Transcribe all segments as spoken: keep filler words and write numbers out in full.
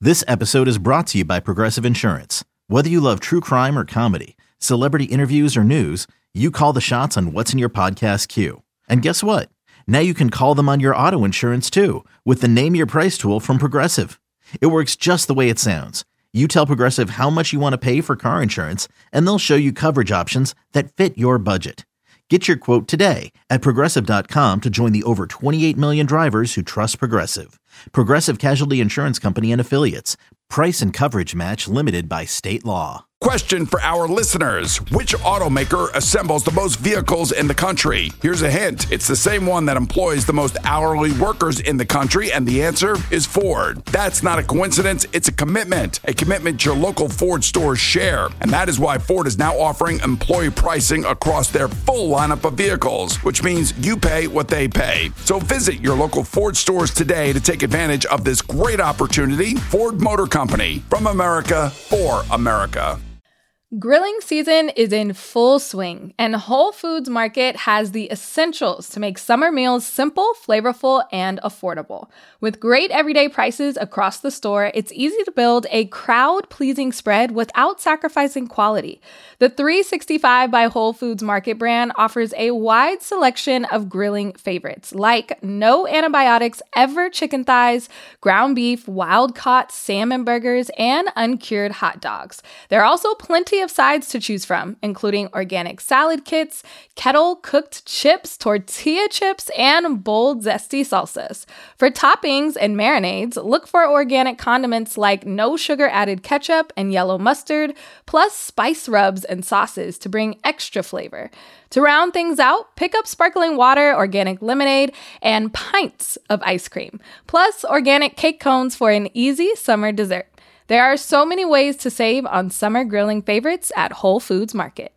This episode is brought to you by Progressive Insurance. Whether you love true crime or comedy, celebrity interviews or news, you call the shots on what's in your podcast queue. And guess what? Now you can call them on your auto insurance too with the Name Your Price tool from Progressive. It works just the way it sounds. You tell Progressive how much you want to pay for car insurance, and they'll show you coverage options that fit your budget. Get your quote today at Progressive dot com to join the over twenty-eight million drivers who trust Progressive. Progressive Casualty Insurance Company and Affiliates. Price and coverage match limited by state law. Question for our listeners. Which automaker assembles the most vehicles in the country? Here's a hint. It's the same one that employs the most hourly workers in the country, and the answer is Ford. That's not a coincidence. It's a commitment. A commitment your local Ford stores share. And that is why Ford is now offering employee pricing across their full lineup of vehicles, which means you pay what they pay. So visit your local Ford stores today to take advantage of this great opportunity. Ford Motor Company, from America, for America. Grilling season is in full swing, and Whole Foods Market has the essentials to make summer meals simple, flavorful, and affordable. With great everyday prices across the store, it's easy to build a crowd-pleasing spread without sacrificing quality. The three sixty-five by Whole Foods Market brand offers a wide selection of grilling favorites, like no antibiotics ever chicken thighs, ground beef, wild-caught salmon burgers, and uncured hot dogs. There are also plenty of sides to choose from, including organic salad kits, kettle-cooked chips, tortilla chips, and bold, zesty salsas. For toppings and marinades, look for organic condiments like no sugar-added ketchup and yellow mustard, plus spice rubs and sauces to bring extra flavor. To round things out, pick up sparkling water, organic lemonade, and pints of ice cream, plus organic cake cones for an easy summer dessert. There are so many ways to save on summer grilling favorites at Whole Foods Market.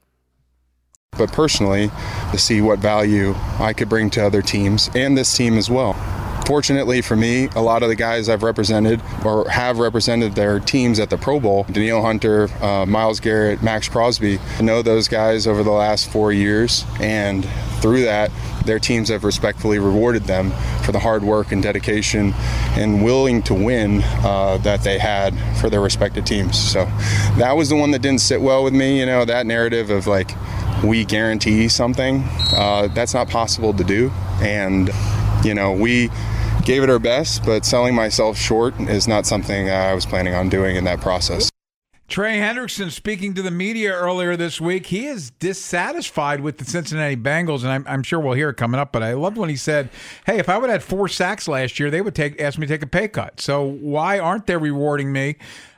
But personally, to see what value I could bring to other teams and this team as well. Fortunately for me, a lot of the guys I've represented or have represented their teams at the Pro Bowl, Danielle Hunter, uh, Myles Garrett, Max Crosby, I know those guys over the last four years, and through that, their teams have respectfully rewarded them for the hard work and dedication and willing to win uh, that they had for their respective teams. So that was the one that didn't sit well with me, you know, that narrative of like, we guarantee something. Uh, that's not possible to do. And, you know, we gave it our best, but selling myself short is not something I was planning on doing in that process. Trey Hendrickson speaking to the media earlier this week. He is dissatisfied with the Cincinnati Bengals, and I'm, I'm sure we'll hear it coming up, but I loved when he said, hey, if I would have had four sacks last year, they would take ask me to take a pay cut. So why aren't they rewarding me?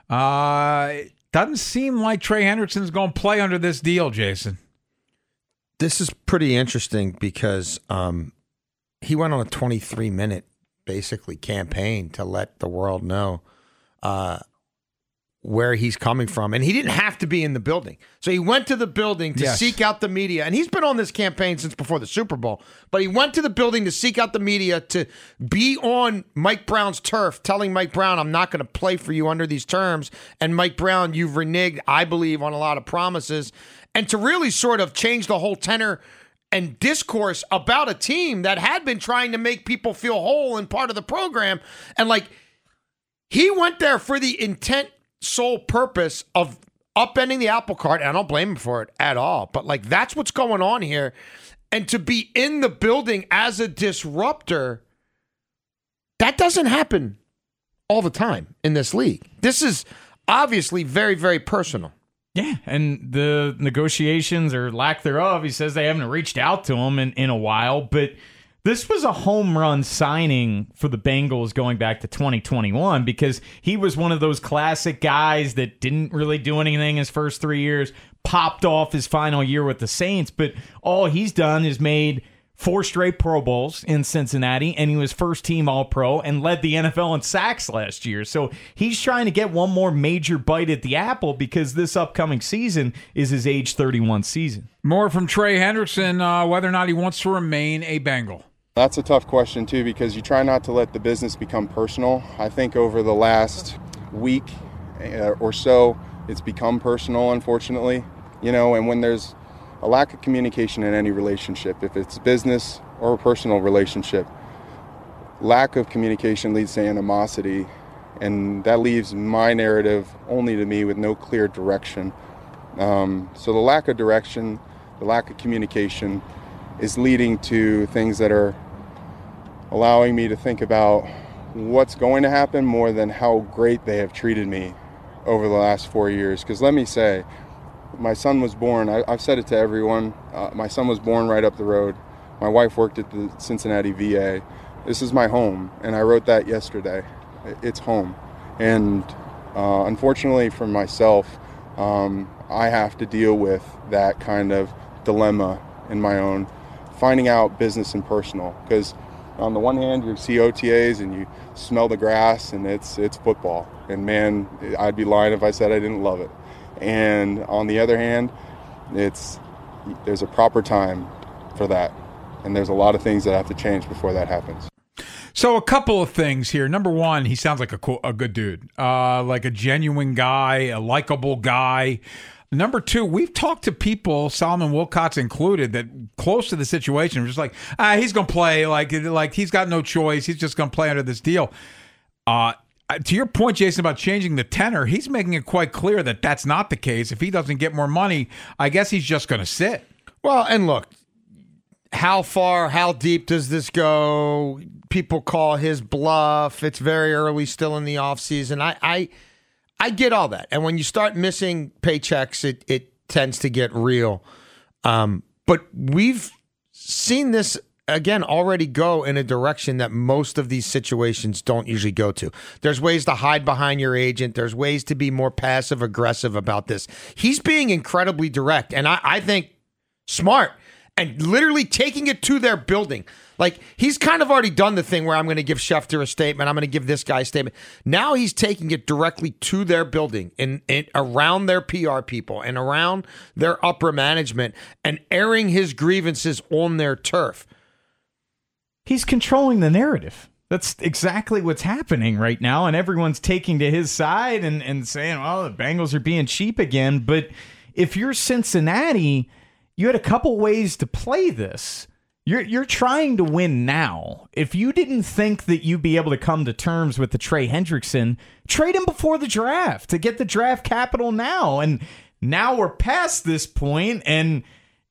Uh, it doesn't seem like Trey Hendrickson's going to play under this deal, Jason. This is pretty interesting because um, he went on a twenty-three minute basically campaign to let the world know uh, where he's coming from. And he didn't have to be in the building. So he went to the building to yes. seek out the media. And he's been on this campaign since before the Super Bowl. But he went to the building to seek out the media, to be on Mike Brown's turf, telling Mike Brown, I'm not going to play for you under these terms. And Mike Brown, you've reneged, I believe, on a lot of promises. And to really sort of change the whole tenor and discourse about a team that had been trying to make people feel whole and part of the program. And like, he went there for the intent, sole purpose of upending the apple cart. And I don't blame him for it at all. But like, that's what's going on here. And to be in the building as a disruptor, that doesn't happen all the time in this league. This is obviously very, very personal. Yeah, and the negotiations or lack thereof, he says they haven't reached out to him in, in a while, but this was a home run signing for the Bengals going back to twenty twenty-one because he was one of those classic guys that didn't really do anything his first three years, popped off his final year with the Saints, but all he's done is made four straight Pro Bowls in Cincinnati, and he was first-team All-Pro and led the N F L in sacks last year. So he's trying to get one more major bite at the apple because this upcoming season is his age thirty-one season. More from Trey Hendrickson, uh, whether or not he wants to remain a Bengal. That's a tough question, too, because you try not to let the business become personal. I think over the last week uh, or so, it's become personal, unfortunately. You know, and when there's a lack of communication in any relationship, if it's business or a personal relationship, lack of communication leads to animosity, and that leaves my narrative only to me with no clear direction. Um, so the lack of direction, the lack of communication is leading to things that are allowing me to think about what's going to happen more than how great they have treated me over the last four years. Because let me say, my son was born, I, I've said it to everyone, uh, my son was born right up the road. My wife worked at the Cincinnati V A. This is my home, and I wrote that yesterday. It's home. And uh, unfortunately for myself, um, I have to deal with that kind of dilemma in my own, finding out business and personal. Because on the one hand, you see O T As and you smell the grass, and it's it's football. And man, I'd be lying if I said I didn't love it. And on the other hand, it's there's a proper time for that. And there's a lot of things that have to change before that happens. So a couple of things here. Number one, he sounds like a cool, a good dude, uh, like a genuine guy, a likable guy. Number two, we've talked to people, Solomon Wilcots included, that close to the situation, just like, ah, he's going to play, like, like he's got no choice. He's just going to play under this deal. Uh, to your point, Jason, about changing the tenor, he's making it quite clear that that's not the case. If he doesn't get more money, I guess he's just going to sit. Well, and look, how far, how deep does this go? People call his bluff. It's very early still in the offseason. I, I I get all that. And when you start missing paychecks, it, it tends to get real. Um, but we've seen this, again, already go in a direction that most of these situations don't usually go to. There's ways to hide behind your agent. There's ways to be more passive-aggressive about this. He's being incredibly direct, and I, I think smart. And literally taking it to their building. Like, he's kind of already done the thing where I'm going to give Schefter a statement. I'm going to give this guy a statement. Now he's taking it directly to their building and, and around their P R people and around their upper management and airing his grievances on their turf. He's controlling the narrative. That's exactly what's happening right now. And everyone's taking to his side and, and saying, well, the Bengals are being cheap again. But if you're Cincinnati, you had a couple ways to play this. You're you're trying to win now. If you didn't think that you'd be able to come to terms with the Trey Hendrickson, trade him before the draft to get the draft capital now. And now we're past this point, and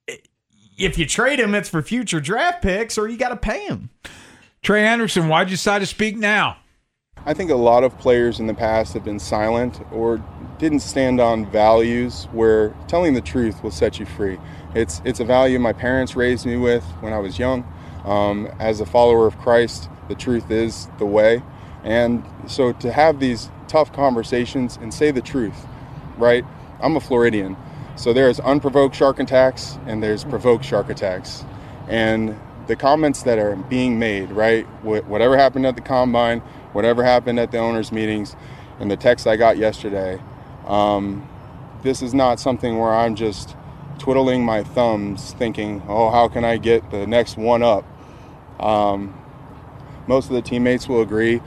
if you trade him, it's for future draft picks, or you got to pay him. Trey Hendrickson, why'd you decide to speak now? I think a lot of players in the past have been silent or didn't stand on values where telling the truth will set you free. It's it's a value my parents raised me with when I was young. Um, as a follower of Christ, the truth is the way. And so to have these tough conversations and say the truth, right? I'm a Floridian. So there's unprovoked shark attacks and there's provoked shark attacks. And the comments that are being made, right? Whatever happened at the combine, whatever happened at the owners' meetings, and the text I got yesterday, um, this is not something where I'm just twiddling my thumbs thinking, oh, how can I get the next one up? Um, most of the teammates will agree.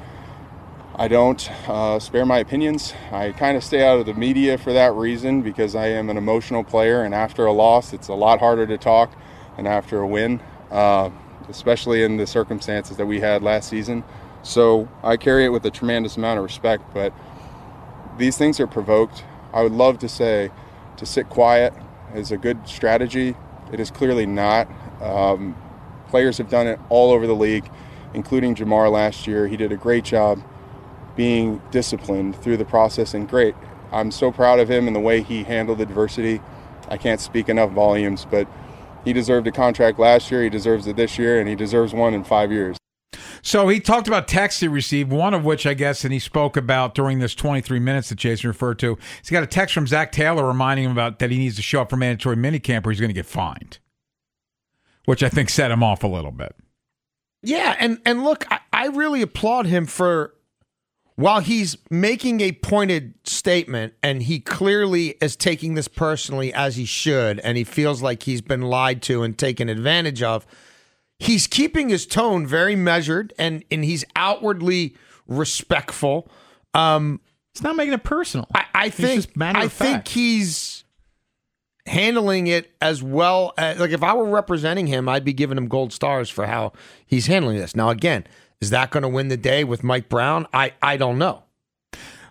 I don't uh, spare my opinions. I kind of stay out of the media for that reason because I am an emotional player, and after a loss, it's a lot harder to talk than after a win, uh, especially in the circumstances that we had last season. So I carry it with a tremendous amount of respect, but these things are provoked. I would love to say to sit quiet is a good strategy. It is clearly not. Um, players have done it all over the league, including Jamar last year. He did a great job being disciplined through the process, and great. I'm so proud of him and the way he handled adversity. I can't speak enough volumes, but he deserved a contract last year, he deserves it this year, and he deserves one in five years. So he talked about texts he received, one of which I guess, and he spoke about during this twenty-three minutes that Jason referred to. He's got a text from Zach Taylor reminding him about that he needs to show up for mandatory minicamp or he's going to get fined, which I think set him off a little bit. Yeah, and, and look, I, I really applaud him for, while he's making a pointed statement, and he clearly is taking this personally as he should, and he feels like he's been lied to and taken advantage of, he's keeping his tone very measured, and, and he's outwardly respectful. Um, It's not making it personal. I, I think I think he's handling it as well. As, like, if I were representing him, I'd be giving him gold stars for how he's handling this. Now, again, is that going to win the day with Mike Brown? I, I don't know.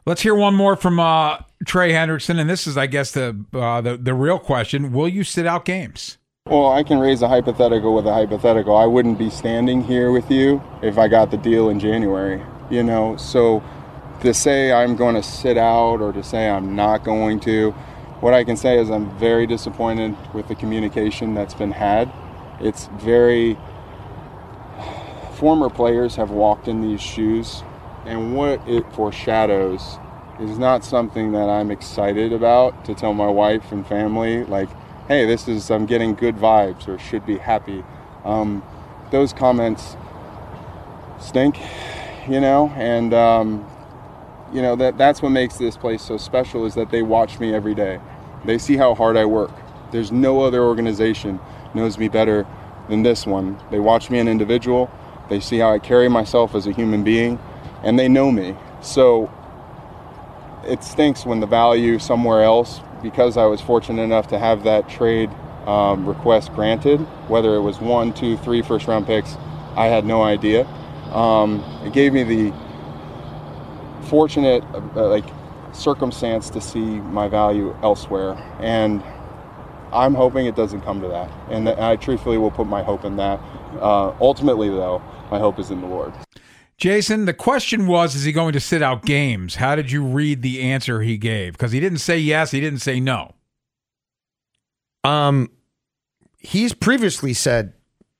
Let's hear one more from uh, Trey Hendrickson, and this is, I guess, the, uh, the the real question. Will you sit out games? Well, I can raise a hypothetical with a hypothetical. I wouldn't be standing here with you if I got the deal in January, you know? So to say I'm going to sit out or to say I'm not going to, what I can say is I'm very disappointed with the communication that's been had. It's very... Former players have walked in these shoes, and what it foreshadows is not something that I'm excited about to tell my wife and family, like, hey, this is, I'm getting good vibes or should be happy. Um, those comments stink, you know, and, um, you know, that that's what makes this place so special is that they watch me every day. They see how hard I work. There's no other organization knows me better than this one. They watch me an individual. They see how I carry myself as a human being, and they know me. So it stinks when the value somewhere else, because I was fortunate enough to have that trade um, request granted, whether it was one, two, three first round picks, I had no idea. Um, it gave me the fortunate uh, like circumstance to see my value elsewhere, and I'm hoping it doesn't come to that. And I truthfully will put my hope in that. Uh, ultimately, though, my hope is in the Lord. Jason, the question was, is he going to sit out games? How did you read the answer he gave? Because he didn't say yes, he didn't say no. Um, he's previously said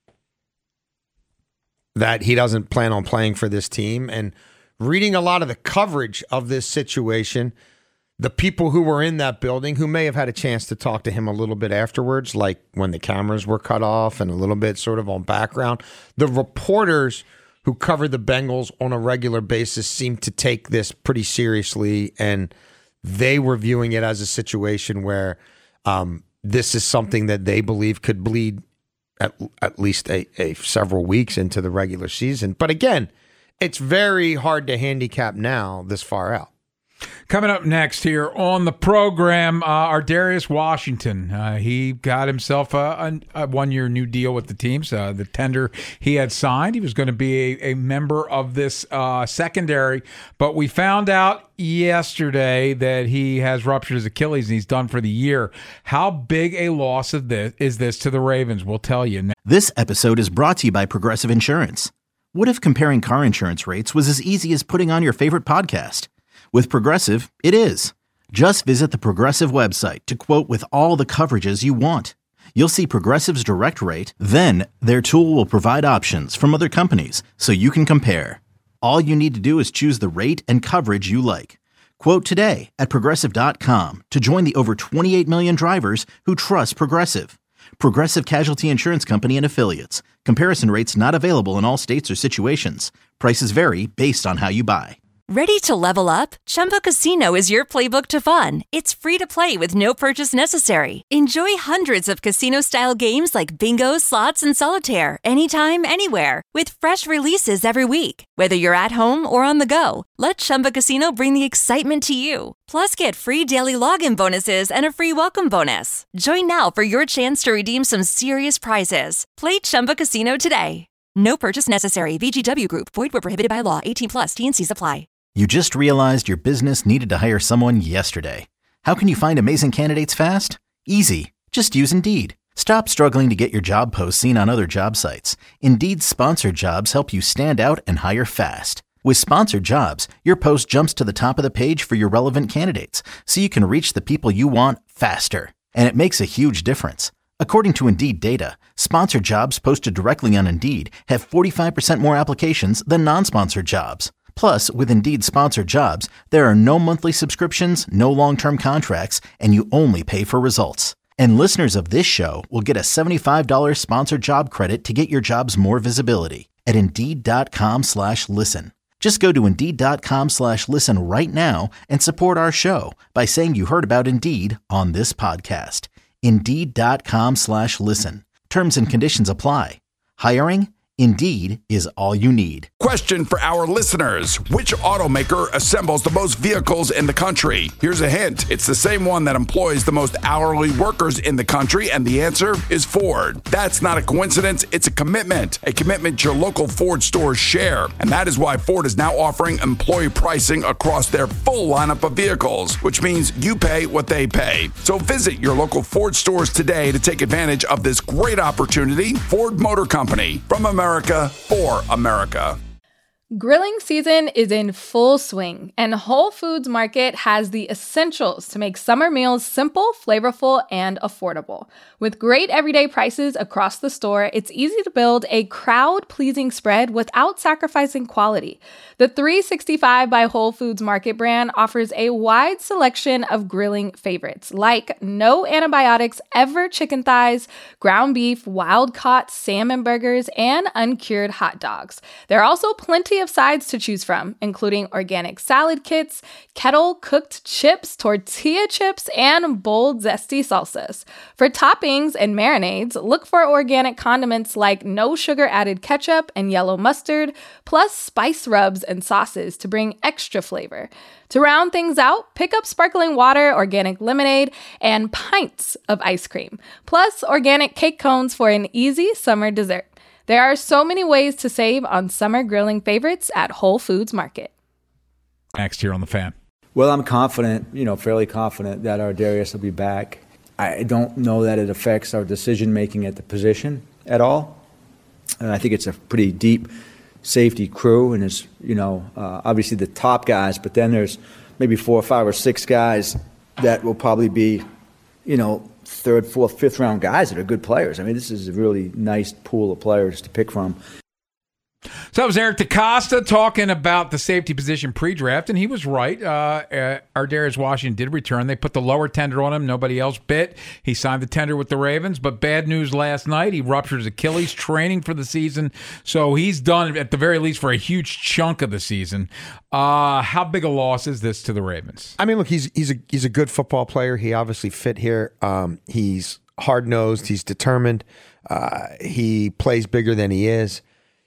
that he doesn't plan on playing for this team. And reading a lot of the coverage of this situation, the people who were in that building who may have had a chance to talk to him a little bit afterwards, like when the cameras were cut off and a little bit sort of on background, the reporters who covered the Bengals on a regular basis seemed to take this pretty seriously, and they were viewing it as a situation where um, this is something that they believe could bleed at, at least a, a several weeks into the regular season. But again, it's very hard to handicap now this far out. Coming up next here on the program, uh, our Darius Washington. Uh, he got himself a, a, a one-year new deal with the teams. Uh, the tender he had signed, he was going to be a, a member of this uh, secondary, but we found out yesterday that he has ruptured his Achilles and he's done for the year. How big a loss of this is this to the Ravens? We'll tell you. This episode is brought to you by Progressive Insurance. What if comparing car insurance rates was as easy as putting on your favorite podcast? With Progressive, it is. Just visit the Progressive website to quote with all the coverages you want. You'll see Progressive's direct rate, then their tool will provide options from other companies so you can compare. All you need to do is choose the rate and coverage you like. Quote today at Progressive dot com to join the over twenty-eight million drivers who trust Progressive. Progressive Casualty Insurance Company and Affiliates. Comparison rates not available in all states or situations. Prices vary based on how you buy. Ready to level up? Chumba Casino is your playbook to fun. It's free to play with no purchase necessary. Enjoy hundreds of casino-style games like bingo, slots, and solitaire anytime, anywhere with fresh releases every week. Whether you're at home or on the go, let Chumba Casino bring the excitement to you. Plus, get free daily login bonuses and a free welcome bonus. Join now for your chance to redeem some serious prizes. Play Chumba Casino today. No purchase necessary. V G W Group. Void where prohibited by law. eighteen plus. T and C's apply. You just realized your business needed to hire someone yesterday. How can you find amazing candidates fast? Easy. Just use Indeed. Stop struggling to get your job posts seen on other job sites. Indeed's sponsored jobs help you stand out and hire fast. With sponsored jobs, your post jumps to the top of the page for your relevant candidates, so you can reach the people you want faster. And it makes a huge difference. According to Indeed data, sponsored jobs posted directly on Indeed have forty-five percent more applications than non-sponsored jobs. Plus, with Indeed sponsored jobs, there are no monthly subscriptions, no long-term contracts, and you only pay for results. And listeners of this show will get a seventy-five dollars sponsored job credit to get your jobs more visibility at Indeed.com slash listen. Just go to Indeed.com slash listen right now and support our show by saying you heard about Indeed on this podcast. Indeed.com slash listen. Terms and conditions apply. Hiring? Indeed is all you need. Question for our listeners. Which automaker assembles the most vehicles in the country? Here's a hint. It's the same one that employs the most hourly workers in the country, and the answer is Ford. That's not a coincidence. It's a commitment. A commitment your local Ford stores share. And that is why Ford is now offering employee pricing across their full lineup of vehicles, which means you pay what they pay. So visit your local Ford stores today to take advantage of this great opportunity. Ford Motor Company, from America. America for America. Grilling season is in full swing, and Whole Foods Market has the essentials to make summer meals simple, flavorful, and affordable. With great everyday prices across the store, it's easy to build a crowd-pleasing spread without sacrificing quality. The three sixty-five by Whole Foods Market brand offers a wide selection of grilling favorites, like no antibiotics ever chicken thighs, ground beef, wild-caught salmon burgers, and uncured hot dogs. There are also plenty of sides to choose from, including organic salad kits, kettle-cooked chips, tortilla chips, and bold, zesty salsas. For toppings and marinades, look for organic condiments like no sugar-added ketchup and yellow mustard, plus spice rubs and sauces to bring extra flavor. To round things out, pick up sparkling water, organic lemonade, and pints of ice cream, plus organic cake cones for an easy summer dessert. There are so many ways to save on summer grilling favorites at Whole Foods Market. Next here on The Fan. Well, I'm confident, you know, fairly confident that Ardarius will be back. I don't know that it affects our decision-making at the position at all. And I think it's a pretty deep safety crew, and it's, you know, uh, obviously the top guys, but then there's maybe four or five or six guys that will probably be, you know, third, fourth, fifth round guys that are good players. I mean, this is a really nice pool of players to pick from. So that was Eric DeCosta talking about the safety position pre-draft, and he was right. Uh, uh, Ardarius Washington did return. They put the lower tender on him. Nobody else bit. He signed the tender with the Ravens, but bad news last night. He ruptured his Achilles training for the season, so he's done at the very least for a huge chunk of the season. Uh, how big a loss is this to the Ravens? I mean, look, he's he's a he's a good football player. He obviously fit here. Um, he's hard-nosed. He's determined. Uh, he plays bigger than he is.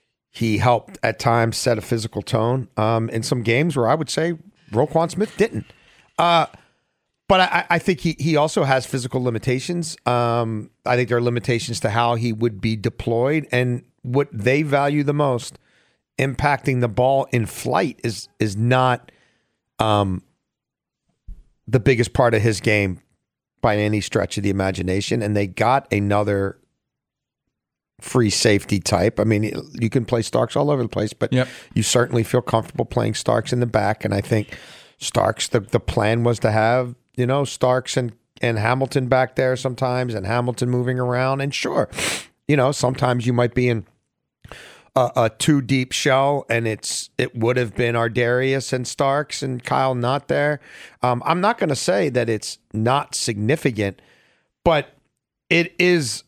He helped at times set a physical tone um, in some games where I would say Roquan Smith didn't. Uh, but I, I think he he also has physical limitations. Um, I think there are limitations to how he would be deployed, and what they value the most, impacting the ball in flight, is is not um, the biggest part of his game by any stretch of the imagination. And they got another free safety type. I mean, you can play Starks all over the place, but yep. you certainly feel comfortable playing Starks in the back. And I think Starks, the, the plan was to have, you know, Starks and, and Hamilton back there sometimes, and Hamilton moving around. And sure, you know, sometimes you might be in a, a too deep shell, and it's it would have been Ardarius and Starks and Kyle not there. Um, I'm not going to say that it's not significant, but it is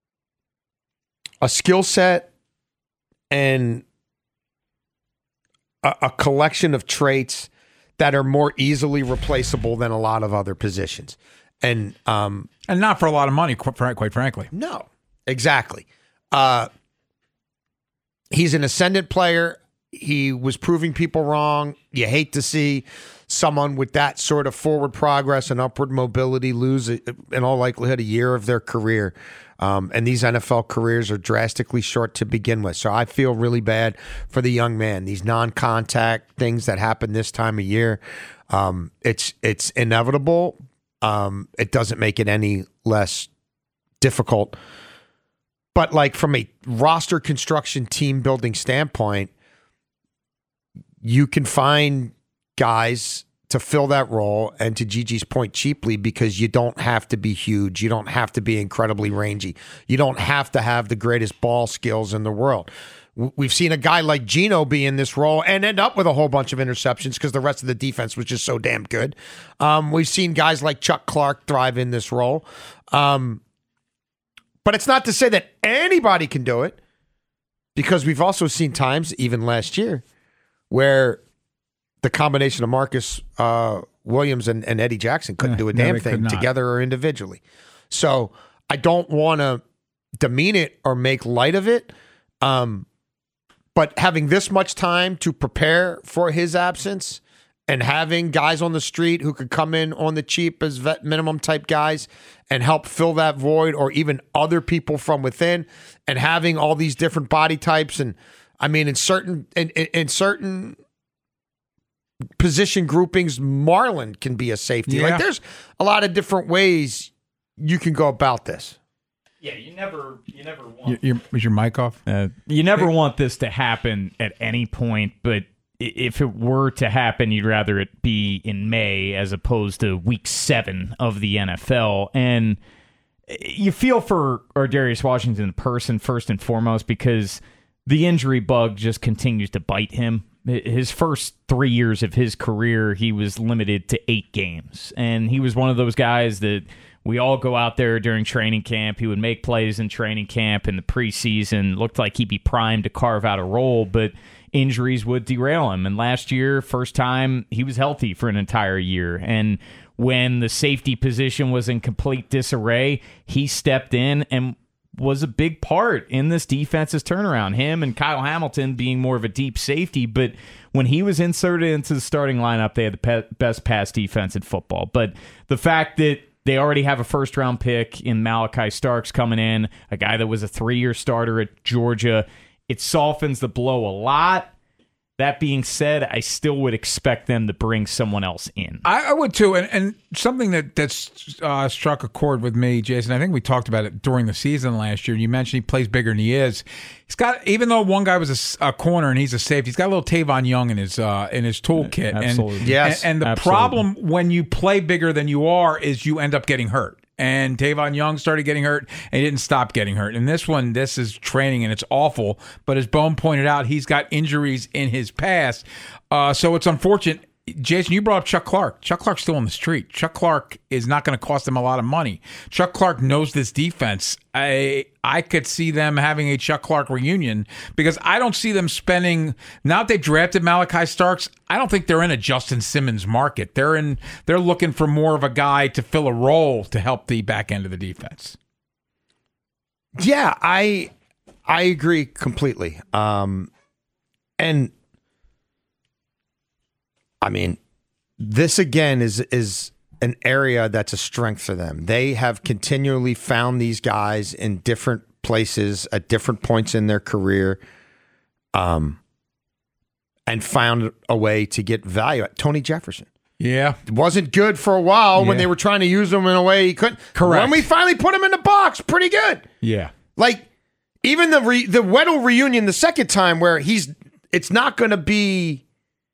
a skill set and a, a collection of traits that are more easily replaceable than a lot of other positions. And um, and not for a lot of money, quite, quite frankly. No, exactly. Uh, he's an ascendant player. He was proving people wrong. You hate to see someone with that sort of forward progress and upward mobility lose, in all likelihood, a year of their career. Um, and these N F L careers are drastically short to begin with. So I feel really bad for the young man. These non-contact things that happen this time of year, um, it's it's inevitable. Um, it doesn't make it any less difficult. But like from a roster construction, team building standpoint, you can find guys to fill that role, and to Gigi's point, cheaply, because you don't have to be huge. You don't have to be incredibly rangy. You don't have to have the greatest ball skills in the world. We've seen a guy like Geno be in this role and end up with a whole bunch of interceptions because the rest of the defense was just so damn good. Um, we've seen guys like Chuck Clark thrive in this role. Um, but it's not to say that anybody can do it, because we've also seen times, even last year, where the combination of Marcus uh, Williams and, and Eddie Jackson couldn't do a damn thing together or individually. So I don't want to demean it or make light of it. Um, but having this much time to prepare for his absence and having guys on the street who could come in on the cheap as vet minimum type guys and help fill that void, or even other people from within, and having all these different body types. And I mean, in certain in, in, in certain position groupings, Marlon can be a safety. Yeah. Like there's a lot of different ways you can go about this. Yeah, you never, you never want. Your, your, is your mic off? Uh, you never want this to happen at any point, but if it were to happen, you'd rather it be in May as opposed to week seven of the N F L. And you feel for Ardarius Washington in person first and foremost, because the injury bug just continues to bite him. His first three years of his career, he was limited to eight games. And he was one of those guys that we all go out there during training camp. He would make plays in training camp in the preseason. Looked like he'd be primed to carve out a role, but injuries would derail him. And last year, first time, he was healthy for an entire year. And when the safety position was in complete disarray, he stepped in and was a big part in this defense's turnaround. Him and Kyle Hamilton being more of a deep safety, but when he was inserted into the starting lineup, they had the pe- best pass defense in football. But the fact that they already have a first-round pick in Malachi Starks coming in, a guy that was a three-year starter at Georgia, it softens the blow a lot. That being said, I still would expect them to bring someone else in. I, I would too, and, and something that that's uh, struck a chord with me, Jason. I think we talked about it during the season last year. You mentioned he plays bigger than he is. He's got, even though one guy was a, a corner and he's a safety, he's got a little Tavon Young in his uh, in his toolkit. Absolutely. And, Yes. And, and the Absolutely. problem when you play bigger than you are is you end up getting hurt. And Tavon Young started getting hurt, and he didn't stop getting hurt. And this one, this is training, and it's awful. But as Bone pointed out, he's got injuries in his past. Uh, so it's unfortunate. Jason, you brought up Chuck Clark. Chuck Clark's still on the street. Chuck Clark is not going to cost them a lot of money. Chuck Clark knows this defense. I I could see them having a Chuck Clark reunion, because I don't see them spending. Now that they've drafted Malachi Starks, I don't think they're in a Justin Simmons market. They're in. They're looking for more of a guy to fill a role to help the back end of the defense. Yeah, I I agree completely. Um, and I mean, this again is is an area that's a strength for them. They have continually found these guys in different places at different points in their career, um, and found a way to get value. Tony Jefferson. Yeah. It wasn't good for a while Yeah. when they were trying to use him in a way he couldn't. Correct. When we finally put him in the box, pretty good. Yeah. Like, even the re- the Weddle reunion the second time, where he's it's not going to be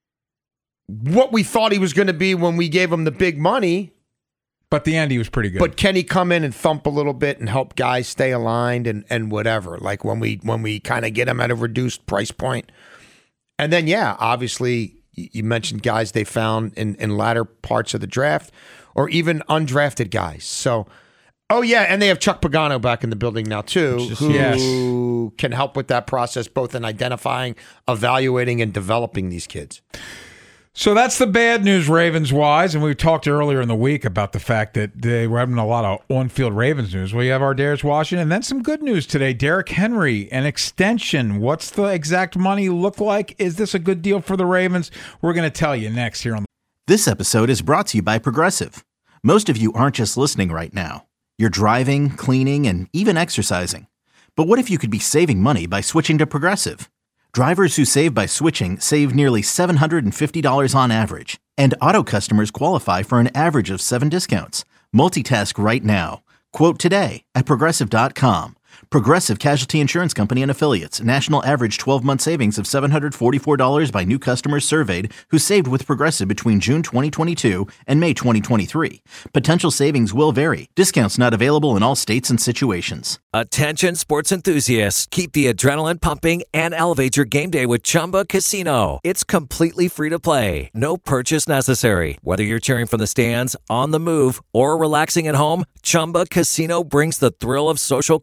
what we thought he was going to be when we gave him the big money. But the end, he was pretty good. But can he come in and thump a little bit and help guys stay aligned and, and whatever? Like when we when we kind of get him at a reduced price point. And then, yeah, obviously, you mentioned guys they found in, in latter parts of the draft, or even undrafted guys. So, oh, yeah, and they have Chuck Pagano back in the building now, too, Just- who Yes. can help with that process, both in identifying, evaluating, and developing these kids. So that's the bad news Ravens-wise, and we talked earlier in the week about the fact that they were having a lot of on-field Ravens news. We have our Ardarius Washington, and then some good news today. Derrick Henry, an extension. What's the exact money look like? Is this a good deal for the Ravens? We're going to tell you next here on the... This episode is brought to you by Progressive. Most of you aren't just listening right now. You're driving, cleaning, and even exercising. But what if you could be saving money by switching to Progressive? Drivers who save by switching save nearly seven hundred fifty dollars on average, and auto customers qualify for an average of seven discounts. Multitask right now. Quote today at Progressive dot com. Progressive Casualty Insurance Company and Affiliates. National average twelve-month savings of seven hundred forty-four dollars by new customers surveyed who saved with Progressive between June twenty twenty-two and May twenty twenty-three. Potential savings will vary. Discounts not available in all states and situations. Attention sports enthusiasts. Keep the adrenaline pumping and elevate your game day with Chumba Casino. It's completely free to play. No purchase necessary. Whether you're cheering from the stands, on the move, or relaxing at home, Chumba Casino brings the thrill of social casino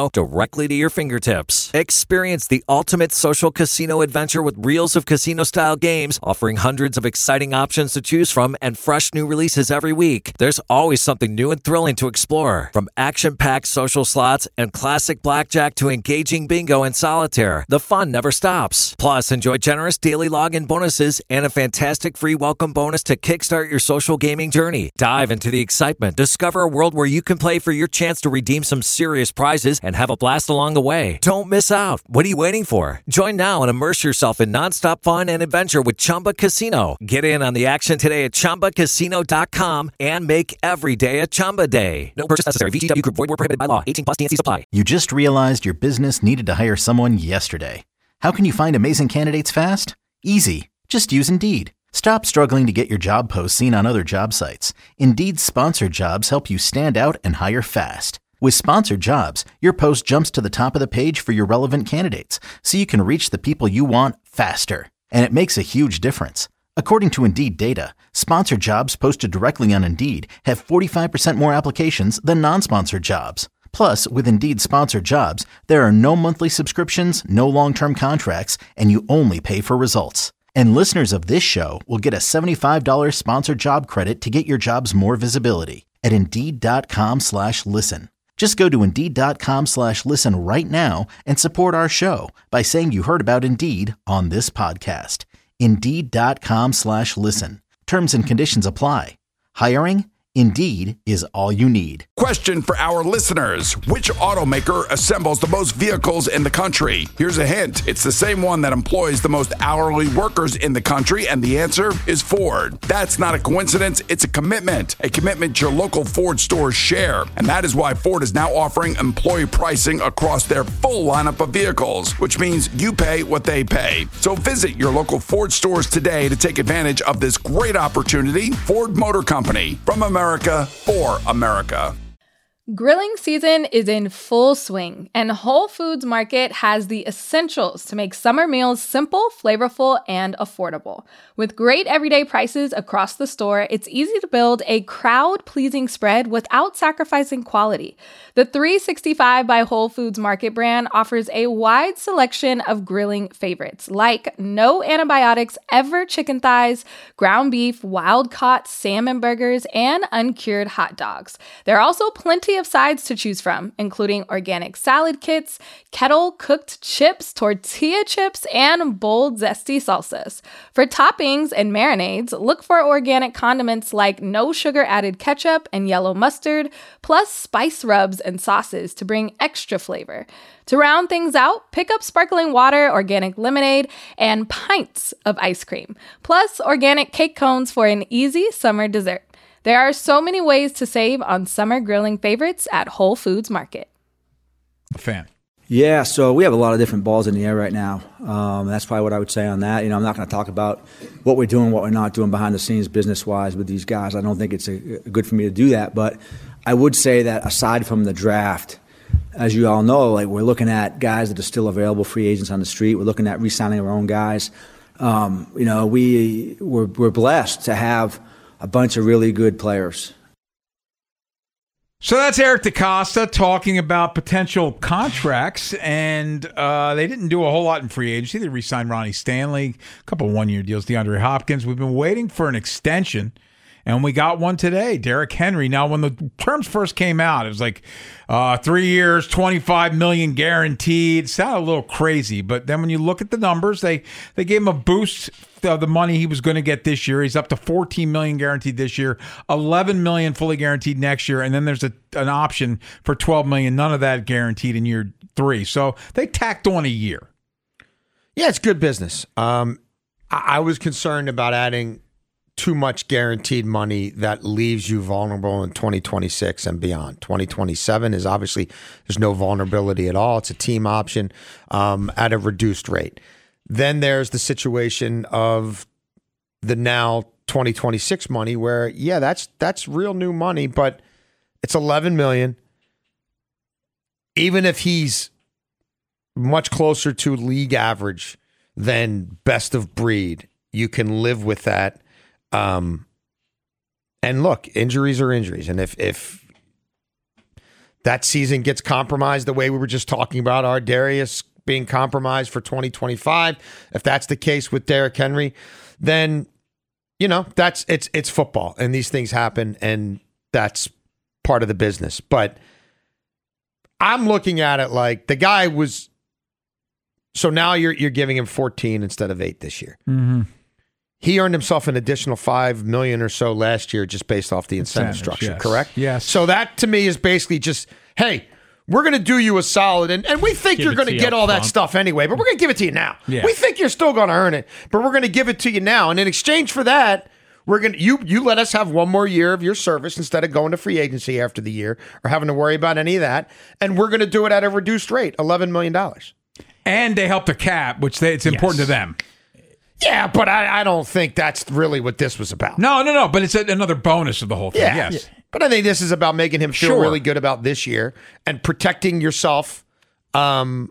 Casino directly to your fingertips. Experience the ultimate social casino adventure with reels of casino-style games offering hundreds of exciting options to choose from and fresh new releases every week. There's always something new and thrilling to explore. From action-packed social slots and classic blackjack to engaging bingo and solitaire, the fun never stops. Plus, enjoy generous daily login bonuses and a fantastic free welcome bonus to kickstart your social gaming journey. Dive into the excitement. Discover a world where you can play for your chance to redeem some serious prizes and have a blast along the way. Don't miss out. What are you waiting for? Join now and immerse yourself in nonstop fun and adventure with Chumba Casino. Get in on the action today at chumba casino dot com and make every day a Chumba day. No purchase necessary. V G W Group. Void where prohibited by law. eighteen plus. T N Cs apply. You just realized your business needed to hire someone yesterday. How can you find amazing candidates fast? Easy. Just use Indeed. Stop struggling to get your job posts seen on other job sites. Indeed's sponsored jobs help you stand out and hire fast. With sponsored jobs, your post jumps to the top of the page for your relevant candidates, so you can reach the people you want faster. And it makes a huge difference. According to Indeed data, sponsored jobs posted directly on Indeed have forty-five percent more applications than non-sponsored jobs. Plus, with Indeed sponsored jobs, there are no monthly subscriptions, no long-term contracts, and you only pay for results. And listeners of this show will get a seventy-five dollars sponsored job credit to get your jobs more visibility at Indeed.com slash listen. Just go to Indeed.com slash listen right now and support our show by saying you heard about Indeed on this podcast. Indeed.com slash listen. Terms and conditions apply. Hiring? Indeed is all you need. Question for our listeners. Which automaker assembles the most vehicles in the country? Here's a hint. It's the same one that employs the most hourly workers in the country, and the answer is Ford. That's not a coincidence. It's a commitment. A commitment your local Ford stores share. And that is why Ford is now offering employee pricing across their full lineup of vehicles, which means you pay what they pay. So visit your local Ford stores today to take advantage of this great opportunity. Ford Motor Company, from America. America for America. Grilling season is in full swing, and Whole Foods Market has the essentials to make summer meals simple, flavorful, and affordable. With great everyday prices across the store, it's easy to build a crowd-pleasing spread without sacrificing quality. The three sixty-five by Whole Foods Market brand offers a wide selection of grilling favorites, like no antibiotics ever chicken thighs, ground beef, wild-caught salmon burgers, and uncured hot dogs. There are also plenty of sides to choose from, including organic salad kits, kettle-cooked chips, tortilla chips, and bold, zesty salsas. For toppings and marinades, look for organic condiments like no sugar-added ketchup and yellow mustard, plus spice rubs and sauces to bring extra flavor. To round things out, pick up sparkling water, organic lemonade, and pints of ice cream, plus organic cake cones for an easy summer dessert. There are so many ways to save on summer grilling favorites at Whole Foods Market. Fan. Yeah, so we have a lot of different balls in the air right now. Um, that's probably what I would say on that. You know, I'm not going to talk about what we're doing, what we're not doing behind the scenes business-wise with these guys. I don't think it's a, good for me to do that. But I would say that aside from the draft, as you all know, like we're looking at guys that are still available, free agents on the street. We're looking at re-signing our own guys. Um, you know, we, we're, we're blessed to have a bunch of really good players. So that's Eric DeCosta talking about potential contracts, and uh, they didn't do a whole lot in free agency. They re-signed Ronnie Stanley, a couple of one-year deals, DeAndre Hopkins. We've been waiting for an extension, and we got one today, Derrick Henry. Now, when the terms first came out, it was like uh, three years, twenty-five million dollars guaranteed. It sounded a little crazy, but then when you look at the numbers, they, they gave him a boost of the money he was going to get this year. He's up to fourteen million dollars guaranteed this year, eleven million dollars fully guaranteed next year, and then there's a, an option for twelve million dollars, none of that guaranteed in year three. So they tacked on a year. Yeah, it's good business. Um, I, I was concerned about adding too much guaranteed money that leaves you vulnerable in twenty twenty-six and beyond. twenty twenty-seven is obviously, there's no vulnerability at all. It's a team option um, at a reduced rate. Then there's the situation of the now twenty twenty-six money where, yeah, that's that's real new money, but it's eleven million dollars. Even if he's much closer to league average than best of breed, you can live with that. Um, and look, injuries are injuries. And if, if that season gets compromised the way we were just talking about our Darius being compromised for twenty twenty-five, if that's the case with Derrick Henry, then, you know, that's it's it's football and these things happen and that's part of the business. But I'm looking at it like the guy was, so now you're you're giving him fourteen instead of eight this year. Mm-hmm. He earned himself an additional five million dollars or so last year just based off the incentive Incentives, structure, yes. correct? Yes. So that to me is basically just, hey, we're going to do you a solid, and, and we think Give you're it going to to you get up all that front. stuff anyway, but we're going to give it to you now. Yeah. We think you're still going to earn it, but we're going to give it to you now. And in exchange for that, we're going to you you let us have one more year of your service instead of going to free agency after the year or having to worry about any of that. And we're going to do it at a reduced rate, eleven million dollars. And they help the cap, which they, it's important Yes. to them. Yeah, but I, I don't think that's really what this was about. No, no, no. But it's a, another bonus of the whole thing. Yeah. Yes. But I think this is about making him feel Sure. really good about this year and protecting yourself um,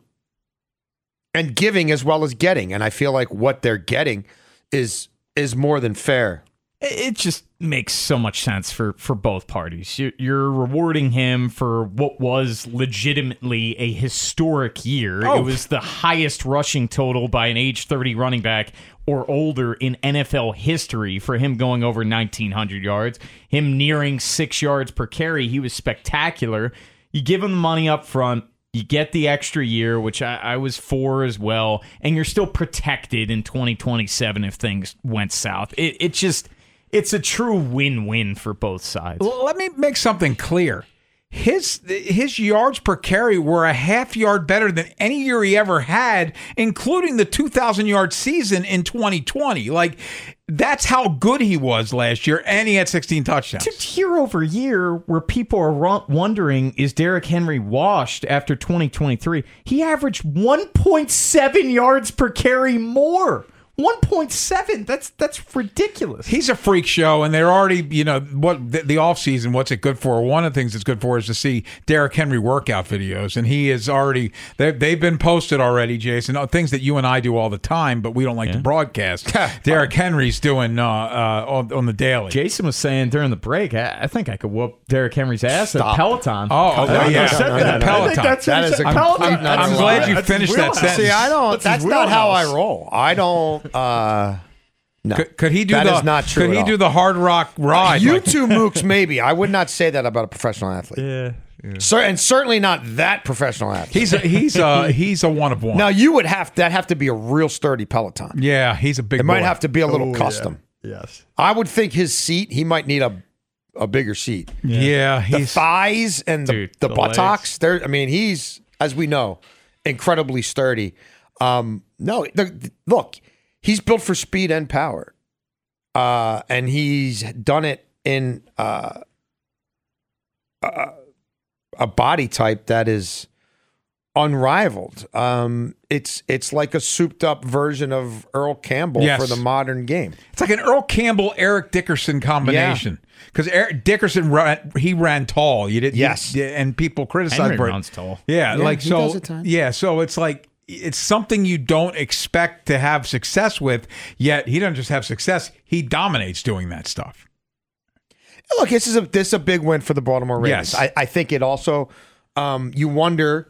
and giving as well as getting. And I feel like what they're getting is is more than fair. It just makes so much sense for, for both parties. You- You're rewarding him for what was legitimately a historic year. Oh. It was the highest rushing total by an age thirty running back or older in N F L history for him going over nineteen hundred yards, him nearing six yards per carry. He was spectacular. You give him the money up front. You get the extra year, which I, I was for as well, and you're still protected in twenty twenty-seven if things went south. It, it just... It's a true win-win for both sides. L- Let me make something clear. His his yards per carry were a half yard better than any year he ever had, including the two thousand yard season in twenty twenty. Like, that's how good he was last year, and he had sixteen touchdowns. Just year over year, where people are ro- wondering, is Derrick Henry washed after twenty twenty-three? He averaged one point seven yards per carry more. one point seven. That's that's ridiculous. He's a freak show, and they're already, you know, what the, the offseason, what's it good for? One of the things it's good for is to see Derrick Henry workout videos, and he is already, they've, they've been posted already, Jason, uh, things that you and I do all the time, but we don't like to broadcast. Derrick Henry's doing uh, uh, on, on the daily. Jason was saying during the break, I, I think I could whoop Derrick Henry's ass Stop. at Peloton. Oh, oh, No, yeah. no, no, no, no, no. Peloton. I think that's what That he is said. a Peloton. complete I'm That's glad you That's finished his that wheelhouse. sentence. See, I don't. That's That's, his not how I wheelhouse. roll. I don't. Uh, no, Could, could he do That the? is not true Could at he all. do the hard rock ride? You like- two mooks, maybe. I would not say that about a professional athlete. Yeah. Cer- and certainly not that professional athlete. He's a, he's a, he's a one of one. Now you would have that have to be a real sturdy Peloton. Yeah, he's a big. It might boy. have to be a Oh, little custom. Yes. I would think his seat. He might need a a bigger seat. Yeah, The he's thighs and the, Dude, the, the buttocks. There. I mean, he's as we know, incredibly sturdy. Um, no, the, the- look, he's built for speed and power, uh, and he's done it in uh, a, a body type that is unrivaled. Um, it's it's like a souped up version of Earl Campbell Yes. for the modern game. It's like an Earl Campbell Eric Dickerson combination. Because Eric Dickerson ran, he ran tall. You didn't. Yes. you- and people criticize Henry for it. runs tall. Yeah, Yeah, like he so. does at times. Yeah, so it's like it's something you don't expect to have success with. Yet he doesn't just have success; he dominates doing that stuff. Look, this is a this is a big win for the Baltimore Ravens. Yes. I, I think it also um, you wonder,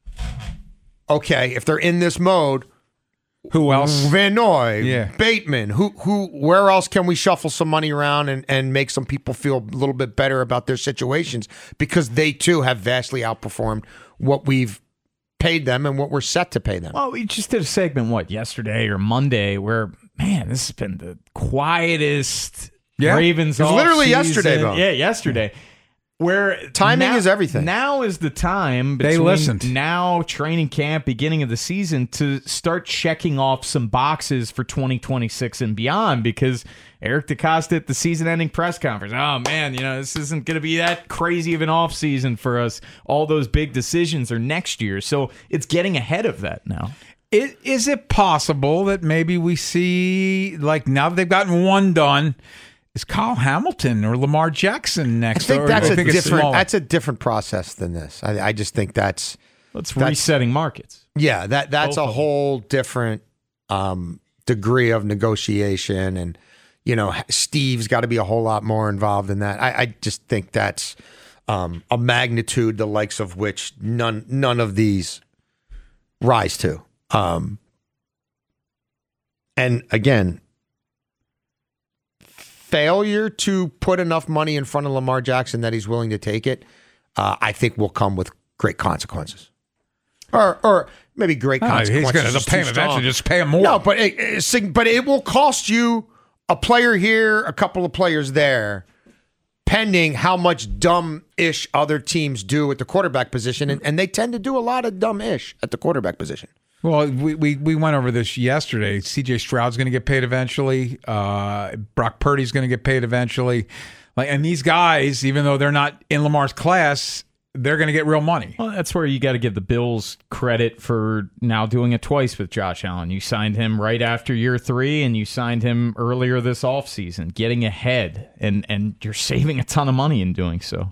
okay, if they're in this mode, Who else? Van Noy, Yeah. Bateman, who who where else can we shuffle some money around and, and make some people feel a little bit better about their situations because they too have vastly outperformed what we've paid them and what we're set to pay them. Well, we just did a segment, what, yesterday or Monday, where, man, this has been the quietest Yeah. Ravens It was literally offseason. yesterday, though. Yeah, yesterday. Where Timing now- is everything. Now is the time They between listened. now, training camp, beginning of the season, to start checking off some boxes for twenty twenty-six and beyond, because Eric DeCosta at the season-ending press conference, oh, man, you know, this isn't going to be that crazy of an offseason for us. All those big decisions are next year. So it's getting ahead of that now. Is, is it possible that maybe we see, like, now that they've gotten one done, is Kyle Hamilton or Lamar Jackson I next? think Or that's do you a think it's different smaller? that's a different process than this. I, I just think that's That's, That's- resetting markets. yeah, that that's Both a of them. whole different um, degree of negotiation, and you know, Steve's got to be a whole lot more involved in that. I, I just think that's um, a magnitude the likes of which none none of these rise to. Um, and again, failure to put enough money in front of Lamar Jackson that he's willing to take it, uh, I think will come with great consequences. Or, or maybe great consequences. He's going to pay him eventually. Just pay him more. No, but it, it, but it will cost you a player here, a couple of players there, pending how much dumb-ish other teams do at the quarterback position, and, and they tend to do a lot of dumb-ish at the quarterback position. Well, we, we, we went over this yesterday. C J Stroud's going to get paid eventually. Uh, Brock Purdy's going to get paid eventually. Like, and these guys, even though they're not in Lamar's class, they're going to get real money. Well, that's where you got to give the Bills credit for now doing it twice with Josh Allen. You signed him right after year three, and you signed him earlier this offseason, getting ahead, and, and you're saving a ton of money in doing so.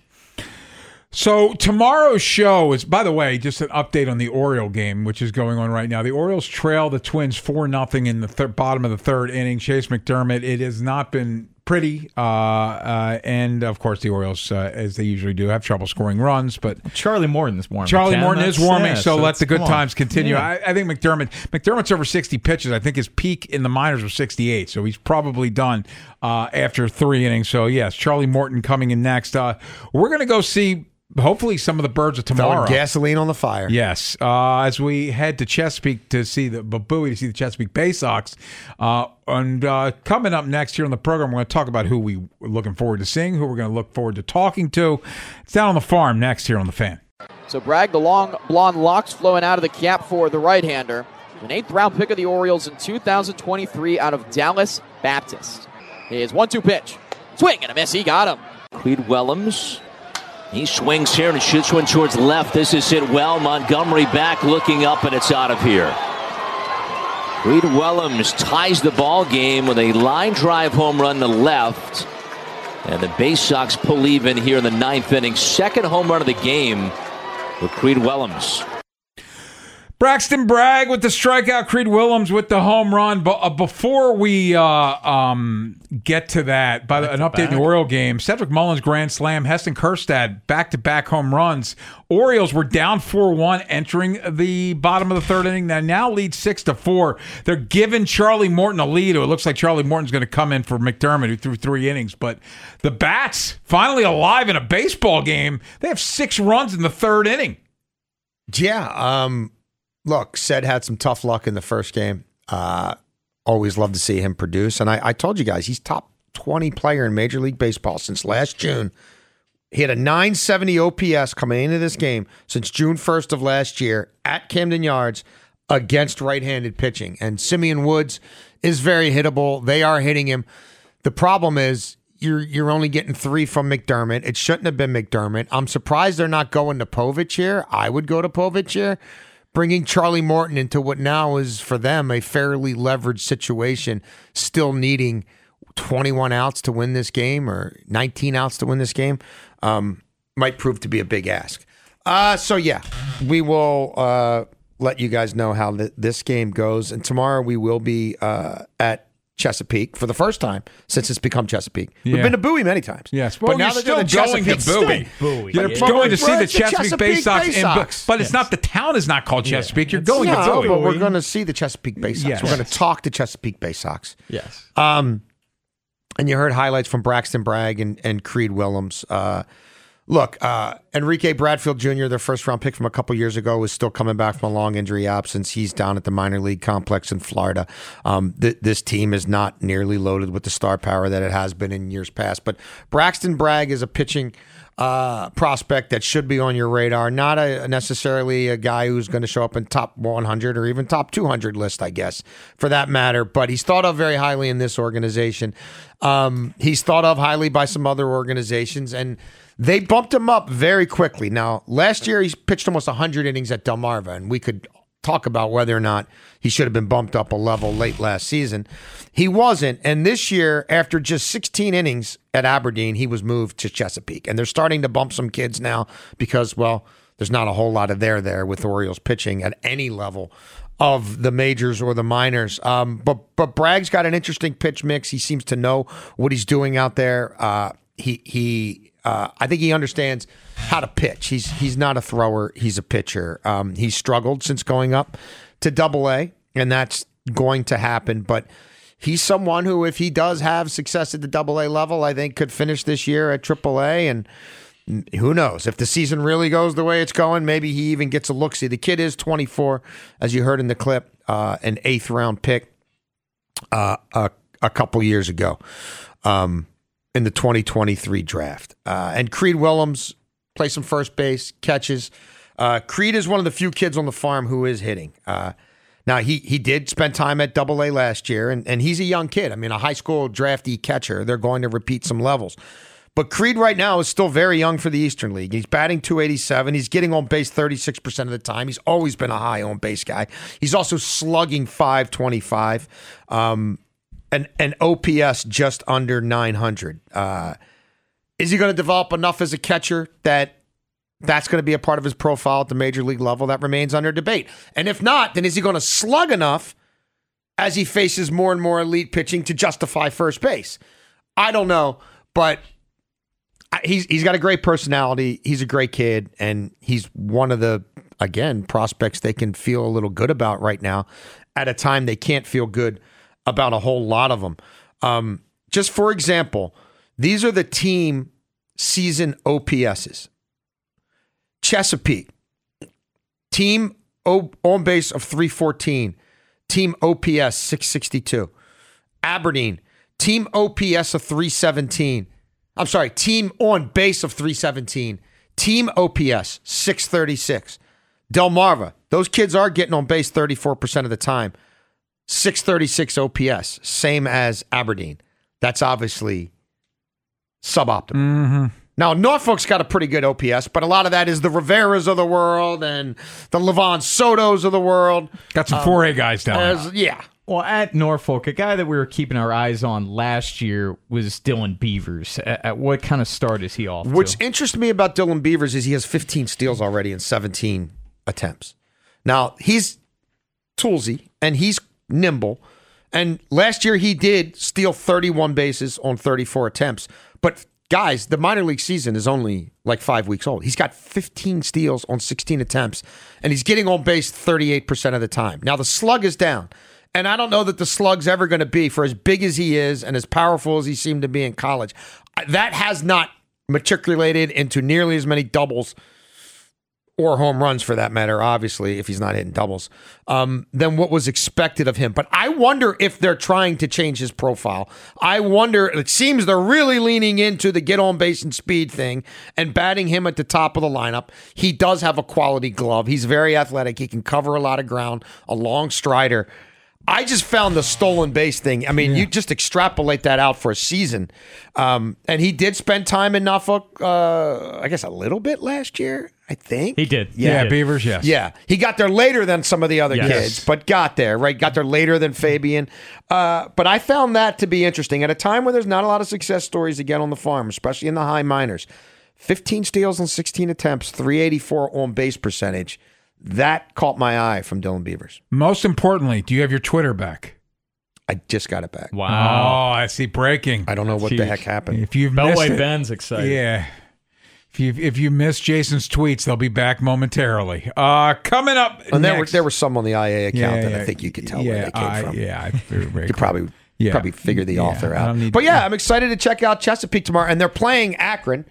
So tomorrow's show is, by the way, just an update on the Oriole game, which is going on right now. The Orioles trail the Twins four nothing in the th- bottom of the third inning. Chase McDermott, it has not been pretty. Uh, uh, and, of course, the Orioles, uh, as they usually do, have trouble scoring runs. But Charlie Morton is warming. Charlie Ken, Morton is warming, yeah, so, so let the good times on. continue. Yeah. I, I think McDermott, McDermott's over sixty pitches. I think his peak in the minors was sixty-eight, so he's probably done uh, after three innings. So, yes, Charlie Morton coming in next. Uh, we're going to go see hopefully some of the birds of tomorrow. Throwing gasoline on the fire. Yes. Uh, as we head to Chesapeake to see the Bowie, to see the Chesapeake Bay Sox. Uh, and uh, coming up next here on the program, we're going to talk about who we we're looking forward to seeing, who we're going to look forward to talking to. It's down on the farm next here on The Fan. So Bragg, the long blonde locks flowing out of the cap for the right-hander. An eighth round pick of the Orioles in two thousand twenty-three out of Dallas Baptist. His one two pitch. Swing and a miss. He got him. Creed Wellams. He swings here and shoots one towards left. This is hit well. Montgomery back looking up, and it's out of here. Creed Wellams ties the ball game with a line drive home run to left. And the Bay Sox pull even here in the ninth inning. Second home run of the game with Creed Wellams. Braxton Bragg with the strikeout, Creed Wellams with the home run. But uh, before we uh, um, get to that, by the, an update in the Oriole game, Cedric Mullins grand slam, Heston Kjerstad back-to-back home runs. Orioles were down four one entering the bottom of the third inning. They now lead six to four. They're giving Charlie Morton a lead. It looks like Charlie Morton's going to come in for McDermott, who threw three innings. But the Bats finally alive in a baseball game. They have six runs in the third inning. Yeah, um... Look, Ced had some tough luck in the first game. Uh, always love to see him produce. And I, I told you guys, he's top twenty player in Major League Baseball since last June. He had a nine seventy O P S coming into this game since June first of last year at Camden Yards against right-handed pitching. And Simeon Woods is very hittable. They are hitting him. The problem is you're you're only getting three from McDermott. It shouldn't have been McDermott. I'm surprised they're not going to Povich here. I would go to Povich here. Bringing Charlie Morton into what now is, for them, a fairly leveraged situation, still needing twenty-one outs to win this game or nineteen outs to win this game, um, might prove to be a big ask. Uh, so, yeah, we will uh, let you guys know how th- this game goes. And tomorrow we will be uh, at Chesapeake for the first time since it's become Chesapeake. Yeah. We've been to Bowie many times. Yes, well, but now you're they're still doing going the to Bowie. Bowie. You're Yeah. going to see We're the at the Chesapeake, Bay Chesapeake Sox, Bay in Bo- Sox. but it's not, the town is not called Chesapeake. You're going no, to Bowie. but we're going to see the Chesapeake Bay Sox. Yes. We're going to talk to Chesapeake Bay Sox. Yes. Um, and you heard highlights from Braxton Bragg and, and Creed Wellams. Uh, look, uh, Enrique Bradfield Junior, their first round pick from a couple years ago, is still coming back from a long injury absence. He's down at the minor league complex in Florida. Um, th- this team is not nearly loaded with the star power that it has been in years past. But Braxton Bragg is a pitching uh, prospect that should be on your radar. Not a necessarily a guy who's going to show up in top one hundred or even top two hundred list, I guess, for that matter. But he's thought of very highly in this organization. Um, he's thought of highly by some other organizations, and they bumped him up very quickly. Now, last year he pitched almost one hundred innings at Delmarva, and we could talk about whether or not he should have been bumped up a level late last season. He wasn't, and this year, after just sixteen innings at Aberdeen, he was moved to Chesapeake. And they're starting to bump some kids now because, well, there's not a whole lot of there there with Orioles pitching at any level of the majors or the minors. Um, but but Bragg's got an interesting pitch mix. He seems to know what he's doing out there. Uh, he he Uh, I think he understands how to pitch. He's he's not a thrower. He's a pitcher. Um, he's struggled since going up to Double A, and that's going to happen. But he's someone who, if he does have success at the Double A level, I think could finish this year at Triple A. And who knows? If the season really goes the way it's going, maybe he even gets a look-see. The kid is twenty-four, as you heard in the clip, uh, an eighth-round pick uh, a, a couple years ago um, in the twenty twenty-three draft. Uh, and Creed Willems plays some first base, catches. Uh, Creed is one of the few kids on the farm who is hitting. Uh, now, he he did spend time at Double A last year, and, and he's a young kid. I mean, a high school draftee catcher. They're going to repeat some levels. But Creed right now is still very young for the Eastern League. He's batting two eighty-seven. He's getting on base thirty-six percent of the time. He's always been a high on base guy. He's also slugging five twenty-five, um, and an O P S just under nine hundred. Uh, is he going to develop enough as a catcher that that's going to be a part of his profile at the major league level? That remains under debate. And if not, then is he going to slug enough as he faces more and more elite pitching to justify first base? I don't know, but He's he's got a great personality. He's a great kid, and he's one of the, again, prospects they can feel a little good about right now at a time they can't feel good about a whole lot of them. Um, just for example, these are the team season O P S's. Chesapeake, team o- on base of three fourteen, team O P S six sixty-two. Aberdeen, team O P S of three seventeen. I'm sorry, team on base of three seventeen. Team O P S, six thirty-six. Delmarva, those kids are getting on base thirty-four percent of the time. six thirty-six O P S, same as Aberdeen. That's obviously suboptimal. Mm-hmm. Now, Norfolk's got a pretty good O P S, but a lot of that is the Riveras of the world and the Levon Sotos of the world. Got some um, four A guys down as, there. Yeah. Well, at Norfolk, a guy that we were keeping our eyes on last year was Dylan Beavers. At, at what kind of start is he off What's to? interesting me about Dylan Beavers is he has fifteen steals already in seventeen attempts. Now, he's toolsy, and he's nimble. And last year, he did steal thirty-one bases on thirty-four attempts. But, guys, the minor league season is only like five weeks old. He's got fifteen steals on sixteen attempts, and he's getting on base thirty-eight percent of the time. Now, the slug is down. And I don't know that the slug's ever going to be, for as big as he is and as powerful as he seemed to be in college, that has not matriculated into nearly as many doubles or home runs, for that matter, obviously, if he's not hitting doubles, um, than what was expected of him. But I wonder if they're trying to change his profile. I wonder, it seems they're really leaning into the get on base and speed thing and batting him at the top of the lineup. He does have a quality glove. He's very athletic. He can cover a lot of ground, a long strider. I just found the stolen base thing. I mean, yeah. You just extrapolate that out for a season. Um, and he did spend time in Norfolk, uh, I guess, a little bit last year, I think. He did. Yeah, he did. Beavers, yes. Yeah. He got there later than some of the other yes. kids, but got there, right? Got there later than Fabian. Uh, but I found that to be interesting. At a time where there's not a lot of success stories again on the farm, especially in the high minors. fifteen steals on sixteen attempts, three eighty-four on base percentage. That caught my eye from Dylan Beavers. Most importantly, do you have your Twitter back? I just got it back. Wow. Oh, I see breaking. I don't know what Jeez. the heck happened. If you've missed Beltway it, Ben's excited. Yeah. If you if you missed Jason's tweets, they'll be back momentarily. Uh, coming up And there were, next. there were some on the I A account Yeah, that yeah. I think you could tell yeah, where they came I, from. Yeah, I, very, very You could cool. probably Yeah. probably figure the Yeah, author I out. don't need But to- yeah, I'm excited to check out Chesapeake tomorrow. And they're playing Akron,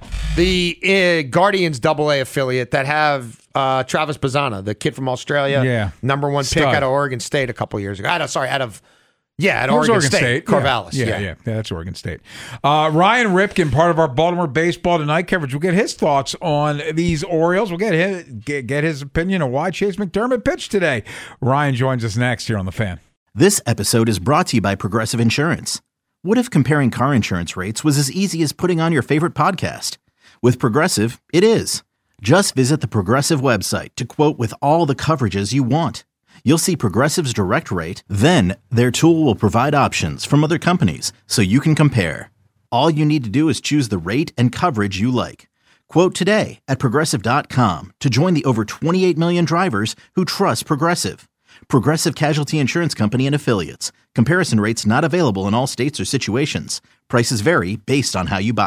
the uh, Guardians double A affiliate that have uh, Travis Bazzana, the kid from Australia. Yeah. Number one Stud. pick out of Oregon State a couple years ago. Out of, sorry, out of, yeah, out It of was Oregon, State. Yeah. Corvallis. Yeah, Yeah. yeah, yeah, that's Oregon State. Uh, Ryan Ripken, part of our Baltimore Baseball Tonight coverage, we'll get his thoughts on these Orioles. We'll get his, get, get his opinion on why Chase McDermott pitched today. Ryan joins us next here on The Fan. This episode is brought to you by Progressive Insurance. What if comparing car insurance rates was as easy as putting on your favorite podcast? With Progressive, it is. Just visit the Progressive website to quote with all the coverages you want. You'll see Progressive's direct rate, then their tool will provide options from other companies so you can compare. All you need to do is choose the rate and coverage you like. Quote today at Progressive dot com to join the over twenty-eight million drivers who trust Progressive. Progressive Casualty Insurance Company and Affiliates. Comparison rates not available in all states or situations. Prices vary based on how you buy.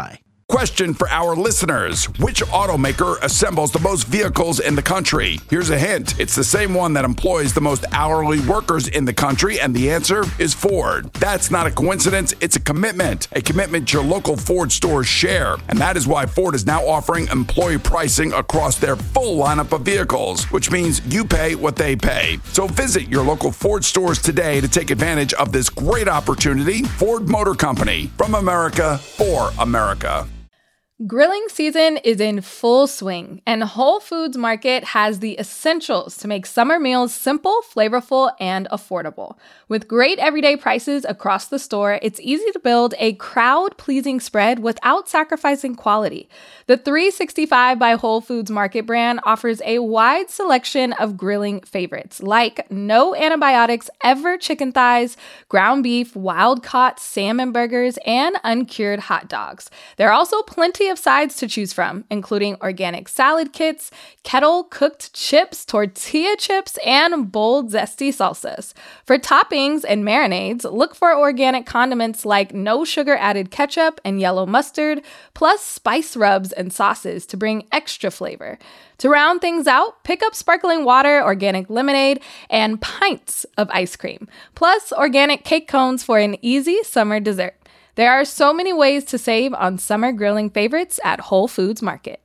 Question for our listeners. Which automaker assembles the most vehicles in the country? Here's a hint. It's the same one that employs the most hourly workers in the country, and the answer is Ford. That's not a coincidence. It's a commitment. A commitment your local Ford stores share. And that is why Ford is now offering employee pricing across their full lineup of vehicles, which means you pay what they pay. So visit your local Ford stores today to take advantage of this great opportunity. Ford Motor Company, from America for America. Grilling season is in full swing, and Whole Foods Market has the essentials to make summer meals simple, flavorful, and affordable. With great everyday prices across the store, it's easy to build a crowd-pleasing spread without sacrificing quality. The three sixty-five by Whole Foods Market brand offers a wide selection of grilling favorites, like no antibiotics ever chicken thighs, ground beef, wild-caught salmon burgers, and uncured hot dogs. There are also plenty of sides to choose from, including organic salad kits, kettle-cooked chips, tortilla chips, and bold, zesty salsas. For toppings and marinades, look for organic condiments like no-sugar-added ketchup and yellow mustard, plus spice rubs and sauces to bring extra flavor. To round things out, pick up sparkling water, organic lemonade, and pints of ice cream, plus organic cake cones for an easy summer dessert. There are so many ways to save on summer grilling favorites at Whole Foods Market.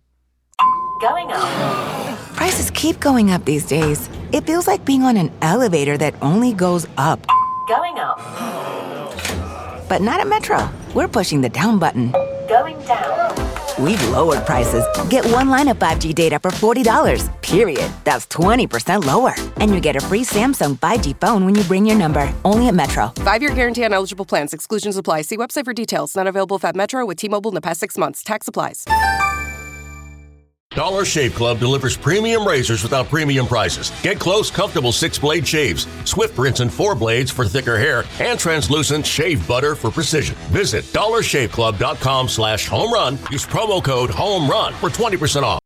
Going up. Prices keep going up these days. It feels like being on an elevator that only goes up. Going up. But not at Metro. We're pushing the down button. Going down. We've lowered prices. Get one line of five G data for forty dollars, period. That's twenty percent lower. And you get a free Samsung five G phone when you bring your number. Only at Metro. Five-year guarantee on eligible plans. Exclusions apply. See website for details. Not available if at Metro with T-Mobile in the past six months. Tax applies. Dollar Shave Club delivers premium razors without premium prices. Get close, comfortable six-blade shaves, swift rinse and four blades for thicker hair, and translucent shave butter for precision. Visit dollar shave club dot com slash home run. Use promo code HOME RUN for twenty percent off.